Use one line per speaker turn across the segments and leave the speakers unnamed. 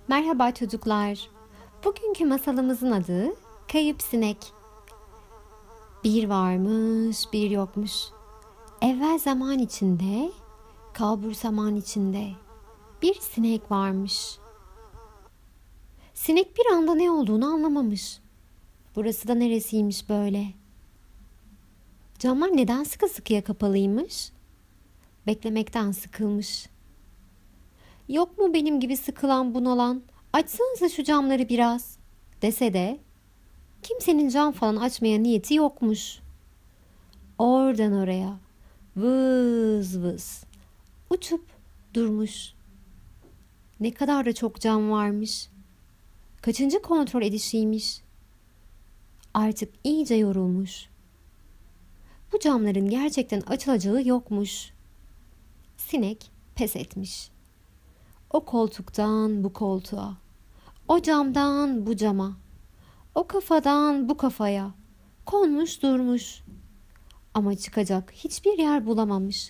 Merhaba çocuklar. Bugünkü masalımızın adı Kayıp Sinek. Bir varmış, bir yokmuş. Evvel zaman içinde, kalbur zaman içinde bir sinek varmış. Sinek bir anda ne olduğunu anlamamış. Burası da neresiymiş böyle? Camlar neden sıkı sıkıya kapalıymış? Beklemekten sıkılmış. Yok mu benim gibi sıkılan bunalan? Açsanıza şu camları biraz dese de kimsenin cam falan açmaya niyeti yokmuş. Oradan oraya vız vız uçup durmuş. Ne kadar da çok cam varmış. Kaçıncı kontrol edişiymiş. Artık iyice yorulmuş. Bu camların gerçekten açılacağı yokmuş. Sinek pes etmiş. O koltuktan bu koltuğa, o camdan bu cama, o kafadan bu kafaya konmuş durmuş. Ama çıkacak hiçbir yer bulamamış.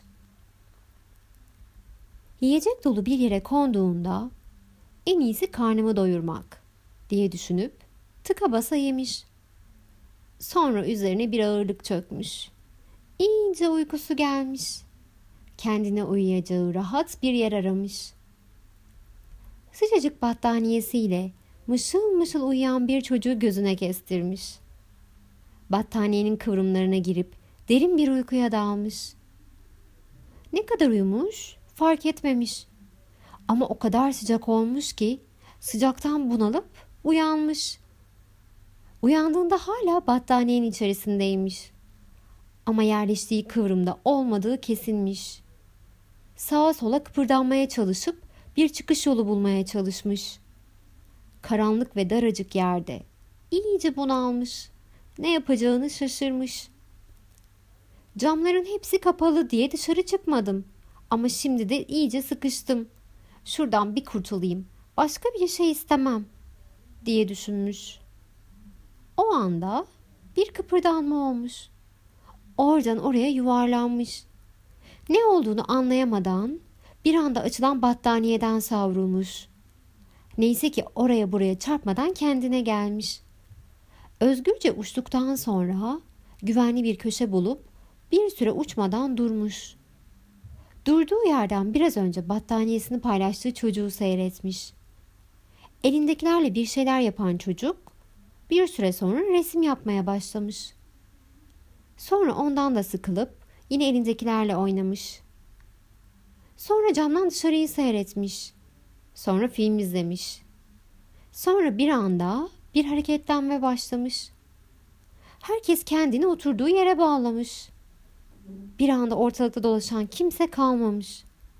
Yiyecek dolu bir yere konduğunda en iyisi karnımı doyurmak diye düşünüp tıka basa yemiş. Sonra üzerine bir ağırlık çökmüş. İyice uykusu gelmiş. Kendine uyuyacağı rahat bir yer aramış. Sıcacık battaniyesiyle mışıl mışıl uyuyan bir çocuğu gözüne kestirmiş. Battaniyenin kıvrımlarına girip derin bir uykuya dalmış. Ne kadar uyumuş fark etmemiş. Ama o kadar sıcak olmuş ki sıcaktan bunalıp uyanmış. Uyandığında hala battaniyenin içerisindeymiş. Ama yerleştiği kıvrımda olmadığı kesinmiş. Sağa sola kıpırdanmaya çalışıp bir çıkış yolu bulmaya çalışmış. Karanlık ve daracık yerde iyice bunalmış. Ne yapacağını şaşırmış. Camların hepsi kapalı diye dışarı çıkmadım. Ama şimdi de iyice sıkıştım. Şuradan bir kurtulayım. Başka bir şey istemem diye düşünmüş. O anda bir kıpırdanma olmuş. Oradan oraya yuvarlanmış. Ne olduğunu anlayamadan bir anda açılan battaniyeden savrulmuş. Neyse ki oraya buraya çarpmadan kendine gelmiş. Özgürce uçtuktan sonra güvenli bir köşe bulup bir süre uçmadan durmuş. Durduğu yerden biraz önce battaniyesini paylaştığı çocuğu seyretmiş. Elindekilerle bir şeyler yapan çocuk bir süre sonra resim yapmaya başlamış. Sonra ondan da sıkılıp yine elindekilerle oynamış. Sonra camdan dışarıyı seyretmiş. Sonra film izlemiş. Sonra bir anda bir hareketlenme başlamış. Herkes kendini oturduğu yere bağlamış. Bir anda ortalıkta dolaşan kimse kalmamış.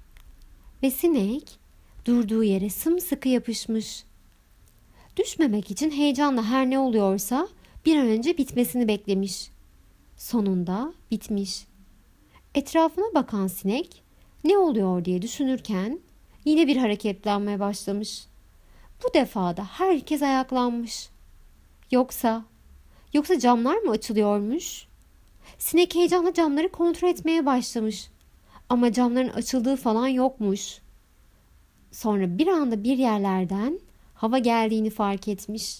Ve sinek durduğu yere sımsıkı yapışmış. Düşmemek için heyecanla her ne oluyorsa bir an önce bitmesini beklemiş. Sonunda bitmiş. Etrafına bakan sinek ne oluyor diye düşünürken yine bir hareketlenmeye başlamış. Bu defa da herkes ayaklanmış. Yoksa camlar mı açılıyormuş? Sinek heyecanla camları kontrol etmeye başlamış. Ama camların açıldığı falan yokmuş. Sonra bir anda bir yerlerden hava geldiğini fark etmiş.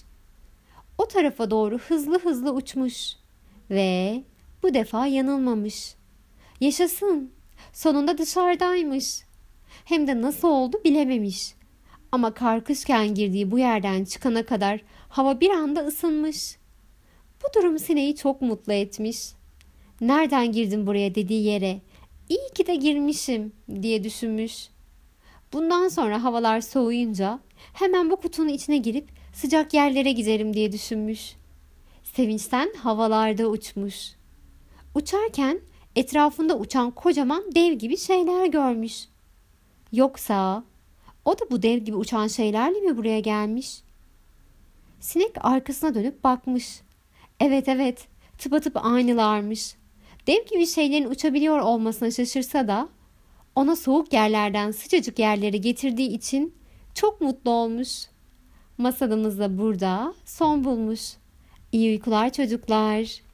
O tarafa doğru hızlı hızlı uçmuş. Ve bu defa yanılmamış. Yaşasın! Sonunda dışarıdaymış. Hem de nasıl oldu bilememiş. Ama karkışken girdiği bu yerden çıkana kadar hava bir anda ısınmış. Bu durum sineği çok mutlu etmiş. Nereden girdim buraya dediği yere iyi ki de girmişim diye düşünmüş. Bundan sonra havalar soğuyunca hemen bu kutunun içine girip sıcak yerlere giderim diye düşünmüş. Sevinçten havalarda uçmuş. Uçarken etrafında uçan kocaman dev gibi şeyler görmüş. Yoksa o da bu dev gibi uçan şeylerle mi buraya gelmiş? Sinek arkasına dönüp bakmış. Evet, tıpatıp aynılarmış. Dev gibi şeylerin uçabiliyor olmasına şaşırsa da ona soğuk yerlerden sıcacık yerlere getirdiği için çok mutlu olmuş. Masalımız da burada son bulmuş. İyi uykular çocuklar.